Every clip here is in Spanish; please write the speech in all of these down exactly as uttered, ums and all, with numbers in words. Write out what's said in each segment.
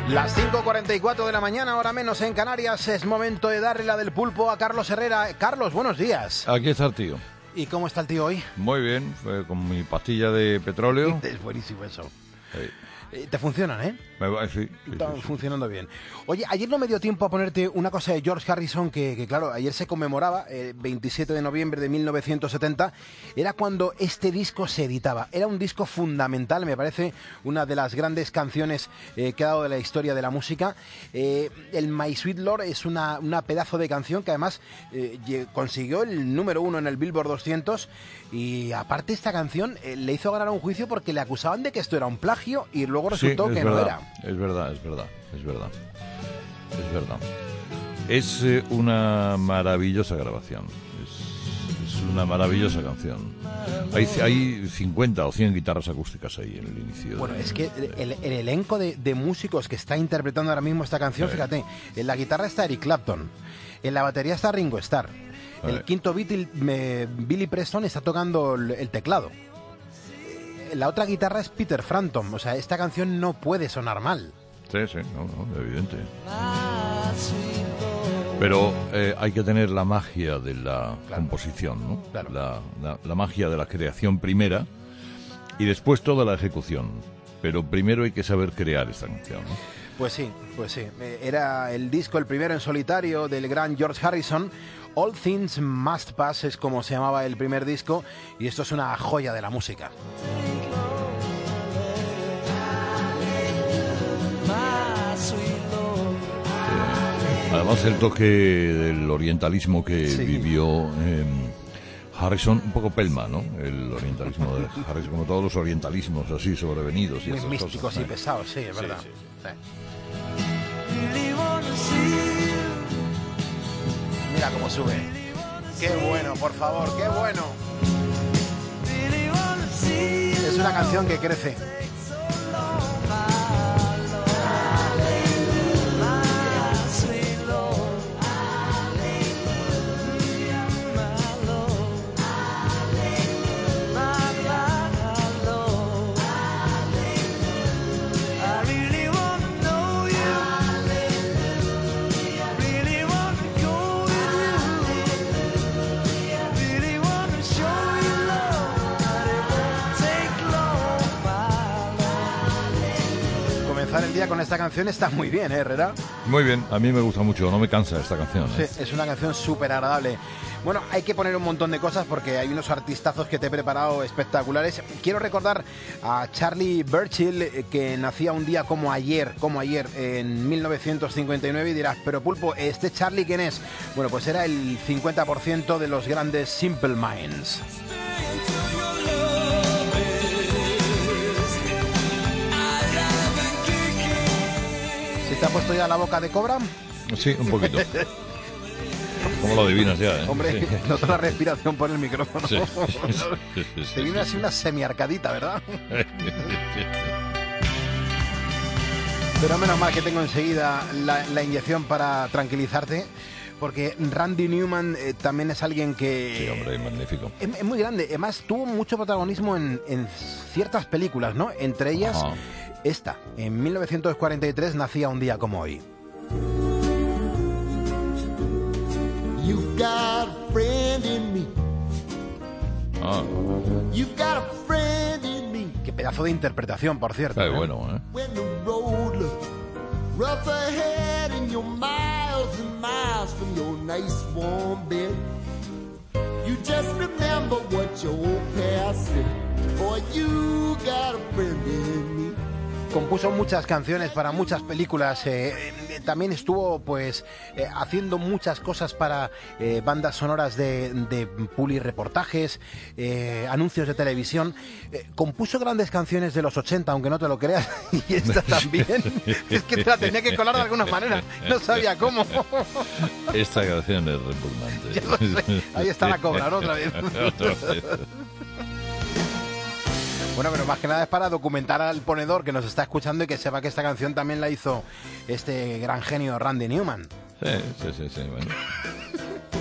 Las cinco cuarenta y cuatro de la mañana, hora menos en Canarias, es momento de darle la del pulpo a Carlos Herrera. Carlos, buenos días. Aquí está el tío. ¿Y cómo está el tío hoy? Muy bien, fue con mi pastilla de petróleo. Es buenísimo eso. Sí. Te funcionan, ¿eh? Me va, sí, sí, Están sí, sí. funcionando bien. Oye, ayer no me dio tiempo a ponerte una cosa de George Harrison que, que claro, ayer se conmemoraba, el eh, veintisiete de noviembre de mil novecientos setenta, era cuando este disco se editaba. Era un disco fundamental, me parece una de las grandes canciones eh, que ha dado de la historia de la música. Eh, el My Sweet Lord es una, una pedazo de canción que además eh, consiguió el número uno en el Billboard doscientos y aparte esta canción eh, le hizo ganar un juicio porque le acusaban de que esto era un plagio y luego resultó sí, que verdad, no era. Es verdad, es verdad, es verdad. Es verdad. Es eh, una maravillosa grabación. Es, es una maravillosa canción. Hay, hay cincuenta o cien guitarras acústicas ahí en el inicio. Bueno, de... es que el, el elenco de, de músicos que está interpretando ahora mismo esta canción, sí. Fíjate, en la guitarra está Eric Clapton, en la batería está Ringo Starr, sí. El quinto Beatle, me, Billy Preston, está tocando el, el teclado. La otra guitarra es Peter Frampton, o sea, esta canción no puede sonar mal. Sí, sí, no, no, evidente. Pero eh, hay que tener la magia de la claro. composición, ¿no? Claro. La, la, la magia de la creación primera y después toda la ejecución. Pero primero hay que saber crear esta canción, ¿no? Pues sí, pues sí. Era el disco, el primero en solitario del gran George Harrison. All Things Must Pass es como se llamaba el primer disco y esto es una joya de la música. Además el toque del orientalismo que sí. vivió eh, Harrison, un poco Pelma, ¿no? El orientalismo de Harrison, como todos los orientalismos así sobrevenidos y muy esas místicos cosas, y ¿eh? pesados, sí, es sí, verdad. Sí, sí. Sí. Mira cómo sube. Qué bueno, por favor, qué bueno. Es una canción que crece. El día con esta canción está muy bien, ¿eh, Herrera? Muy bien, a mí me gusta mucho, no me cansa esta canción, ¿eh? Sí, es una canción súper agradable. Bueno, hay que poner un montón de cosas porque hay unos artistazos que te he preparado espectaculares. Quiero recordar a Charlie Burchill, que nacía un día como ayer, como ayer, en mil novecientos cincuenta y nueve, y dirás, pero Pulpo, ¿este Charlie quién es? Bueno, pues era el cincuenta por ciento de los grandes Simple Minds. ¿Te ha puesto ya la boca de cobra? Sí, un poquito. ¿Cómo lo adivinas ya, eh? Hombre, sí. noto la respiración por el micrófono. Sí. Sí, sí, sí, Te viene sí. así una semiarcadita, ¿verdad? Pero menos mal que tengo enseguida la, la inyección para tranquilizarte, porque Randy Newman eh, también es alguien que... Sí, hombre, magnífico. Es, es muy grande. Además, tuvo mucho protagonismo en, en ciertas películas, ¿no? Entre ellas... Ajá. Esta, en mil novecientos cuarenta y tres, nacía un día como hoy. You've got a friend in me. Ah. You've got a friend in me. Qué pedazo de interpretación, por cierto. Qué ¿eh? bueno, ¿eh? When the road looks rough ahead and you're miles and miles from your nice warm bed, you just remember what your old past said. Boy, you got a friend in me. Compuso muchas canciones para muchas películas, eh, eh, también estuvo pues eh, haciendo muchas cosas para eh, bandas sonoras de, de publireportajes, eh, anuncios de televisión, eh, compuso grandes canciones de los ochenta, aunque no te lo creas, y esta también, es que te la tenía que colar de alguna manera, no sabía cómo. Esta canción es repugnante. Ya lo sé. Ahí está la cobra, ¿no? Otra vez. Otra vez. Bueno, pero más que nada es para documentar al ponedor que nos está escuchando y que sepa que esta canción también la hizo este gran genio Randy Newman. Sí, sí, sí, sí, bueno.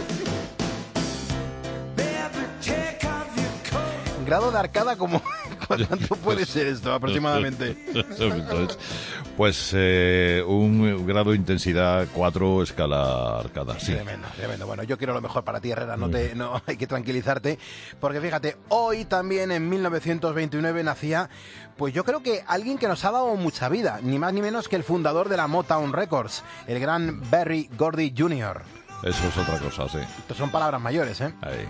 Grado de arcada como ¿Cuánto puede ser esto aproximadamente? Pues eh, un grado de intensidad cuatro, escala arcada. Sí. Tremendo, tremendo. Bueno, yo quiero lo mejor para ti, Herrera, no, te, no hay que tranquilizarte, porque fíjate, hoy también en mil novecientos veintinueve nacía, pues yo creo que alguien que nos ha dado mucha vida, ni más ni menos que el fundador de la Motown Records, el gran Berry Gordy junior Eso es otra cosa, sí. Estas son palabras mayores, ¿eh? Ahí.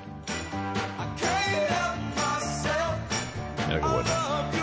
Mira qué bueno.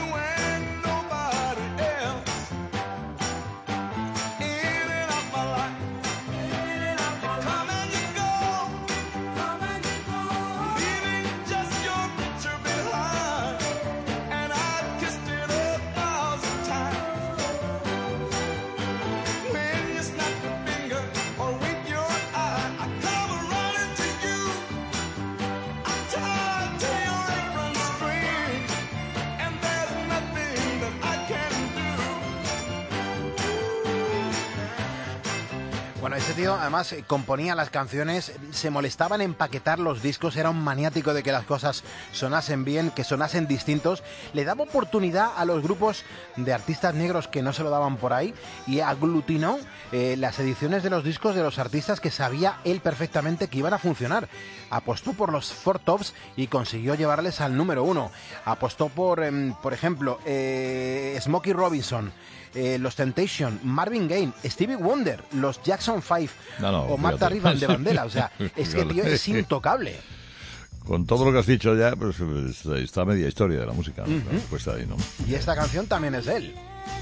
Bueno, este tío además componía las canciones, se molestaba en empaquetar los discos, era un maniático de que las cosas sonasen bien, que sonasen distintos, le daba oportunidad a los grupos de artistas negros que no se lo daban por ahí y aglutinó eh, las ediciones de los discos de los artistas que sabía él perfectamente que iban a funcionar. Apostó por los Four Tops y consiguió llevarles al número uno. Apostó por, eh, por ejemplo, eh, Smokey Robinson, Eh, los Temptation, Marvin Gaye, Stevie Wonder, los Jackson Five no, no, o Martha Rivan de Bandela. O sea, es que tío es intocable. Con todo lo que has dicho ya, pues está media historia de la música. Uh-huh. Pues ahí, ¿no? Y esta canción también es de él.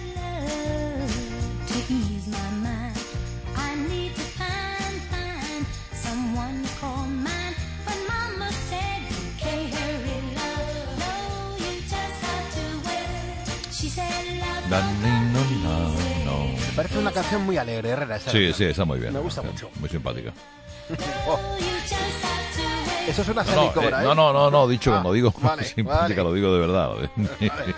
No, no, no, no. Me parece una canción muy alegre, Herrera. Esta sí, canción. sí, está muy bien. Me gusta mucho. Muy simpática. Oh. Eso es una no, no, semicobra, eh, ¿eh? no, no, no, no, dicho ah, cuando digo vale, simpática, vale. lo digo de verdad. Vale.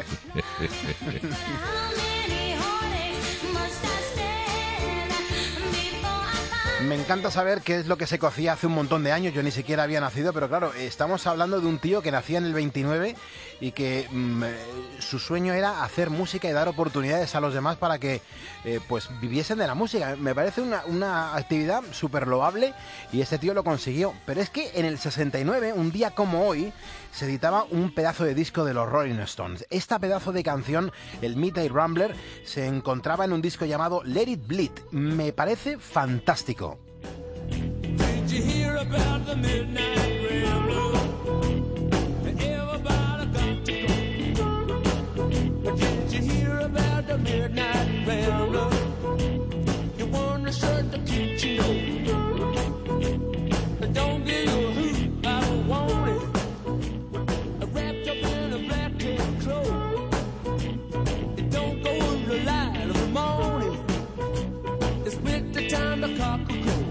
Me encanta saber qué es lo que se cocía hace un montón de años. Yo ni siquiera había nacido, pero claro, estamos hablando de un tío que nacía en el veintinueve y que mmm, su sueño era hacer música y dar oportunidades a los demás para que eh, pues viviesen de la música. Me parece una, una actividad súper loable y este tío lo consiguió. Pero es que en el sesenta y nueve, un día como hoy, se editaba un pedazo de disco de los Rolling Stones. Esta pedazo de canción, el Midnight Rambler, se encontraba en un disco llamado Let It Bleed. Me parece fantástico. Did you hear about the Midnight Rambler? Everybody got to go. Did you hear about the Midnight Rambler? You want to search the kitchen door. Don't give you a hoot, I don't want it. Wrapped up in a black cat cloak. It don't go in the light of the morning. It's with the time the cock will crow.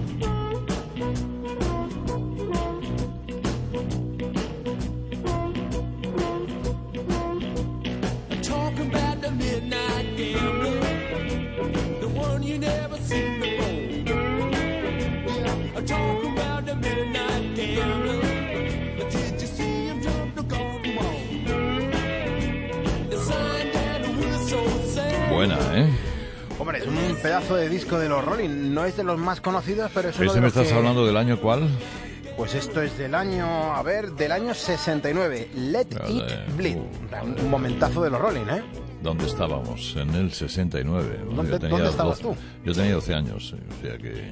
Buena, ¿eh? Hombre, es un pedazo de disco de los Rolling. No es de los más conocidos, pero es uno ¿Este de me los estás que... hablando del año cuál? Pues esto es del año, a ver, del año sesenta y nueve. Let Vale. It Bleed. Uh, Un momentazo de los Rolling, ¿eh? ¿Dónde estábamos? En el sesenta y nueve. Bueno, ¿Dónde- yo tenía dónde estabas doce, tú? Yo tenía doce años, o sea que...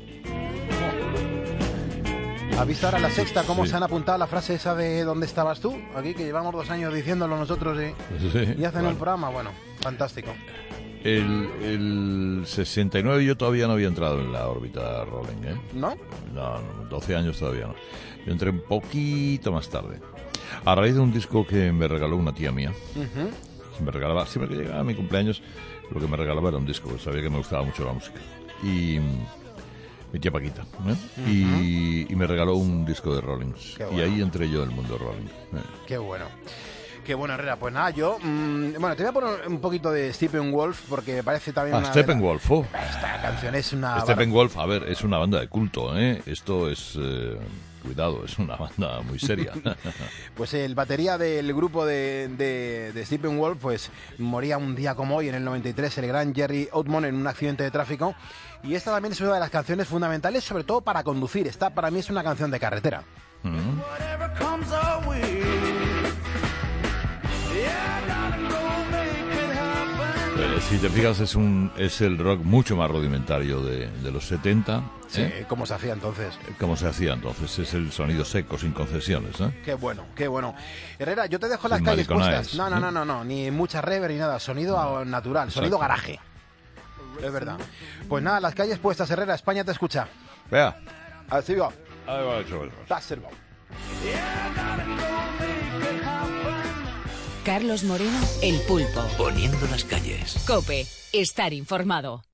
¿Has visto ahora la sexta cómo Sí. se han apuntado la frase esa de ¿dónde estabas tú? Aquí que llevamos dos años diciéndolo nosotros y, Sí, y hacen bueno. un programa, bueno, fantástico. El, el sesenta y nueve yo todavía no había entrado en la órbita Rolling, ¿eh? ¿No? No, no, doce años todavía no. Yo entré un poquito más tarde. A raíz de un disco que me regaló una tía mía. Ujú. Me regalaba, siempre que llegaba a mi cumpleaños, lo que me regalaba era un disco, porque sabía que me gustaba mucho la música. Y mi tía Paquita, ¿eh? Ujú. y, y me regaló un disco de Rollins. Qué Y bueno. ahí entré yo en el mundo Rolling. ¿eh? Qué bueno. Qué bueno, Herrera. Pues nada, yo... mmm, bueno, te voy a poner un poquito de Steppenwolf porque me parece también Ah, una... Steppenwolf, oh. Esta canción es una... Steppenwolf, a ver, es una banda de culto, ¿eh? Esto es... eh, cuidado, es una banda muy seria. Pues el batería del grupo de, de, de Steppenwolf pues moría un día como hoy, en el noventa y tres, el gran Jerry Oatman, en un accidente de tráfico. Y esta también es una de las canciones fundamentales, sobre todo para conducir. Esta para mí es una canción de carretera. Mm. Eh, si te fijas, es un es el rock mucho más rudimentario de, de los setenta. Sí, ¿eh? ¿cómo se hacía entonces? Como se hacía entonces, es el sonido seco, sin concesiones, ¿eh? Qué bueno, qué bueno. Herrera, yo te dejo Sin las calles mariconaes, puestas. No, no, ¿eh? no, no, no, ni mucha reverb ni nada. Sonido natural, sonido Exacto. garaje. Es verdad. Pues nada, las calles puestas, Herrera. España te escucha. Vea. Así va. Ahí va, chaval. Está servado. Carlos Moreno, El Pulpo. Poniendo las calles. COPE. Estar informado.